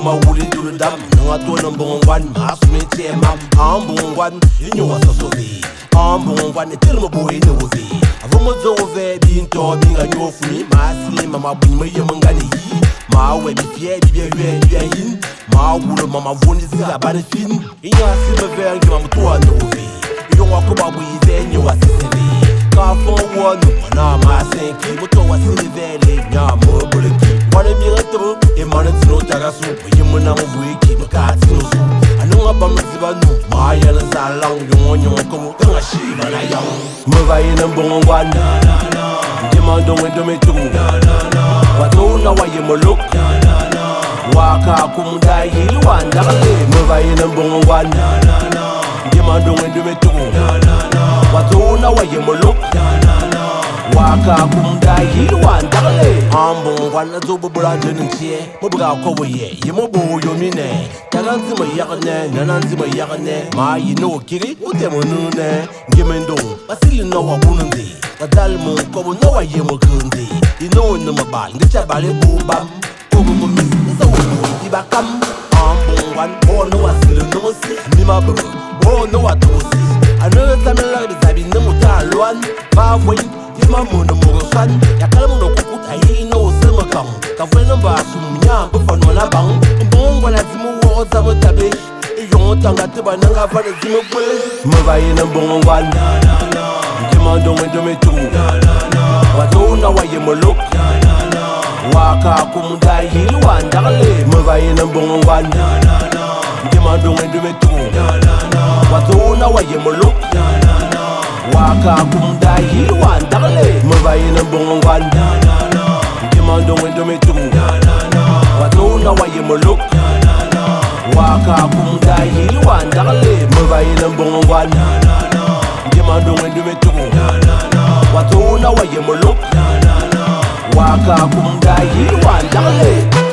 my woody do the dam. No, I told them one, mass me, mam, I'm one, you know what's so be. I'm one, tell my boy, no way. I've almost over being told being a new for me, my slim, my bring my young gunny. My way be fair, be in. My wood, mamma, won't see a bad fin. In your silver veil, you am to a no way. You don't walk about with then you are silly. Car for one, no, my sink, but to a silly valley, no more bullet. One of me, a month no tagasu, you will not keep a cat. I know about the my yellows are long, you want your come to a sheep and a young. Move I in a bone one, demand don't wait to me too. But don't know why you look. Waka kumda you want that. Move I in a bone one, demand don't wait to me too. But don't know why you look. Waka kumda you want that. I'm one of the brand and cheer. Mobile cover ye, you mobile your mine. Talanzi my yakane, Nananzi my yakane. My you know kiri, Utemonune, Gimendo, Basili no a wundi. But Dalmo, Kobo no a yemokundi. You know no mobile, the chabale boobam. Kobo miss, so Tibakam. I'm one, or no a still no see. Nimabu, or no a tosi. Another time like the Zabi no Taluan, Baway. Mamuno Murusan, Yakalamuno Kukut, I know Silmakam, Kavanamba, Sumya, Bufanola Bang, Bong when I Zimu was a tabi, you don't tanga to Bananga for the Zimu. Mova in a bong one, demand don't wait to me too. But don't know why you look. Waka Kumda, you want Dale, Mova in a bong one, demand don't wait to me too. But don't know why you look. Waka kumda you want dale. Mova in a bong one. Demand don't wait to me too. But don't know why you look. Waka kumda you want dale. Mova in a bong one. Demand don't wait to me too. But don't know why you look. Waka kumda you want dale.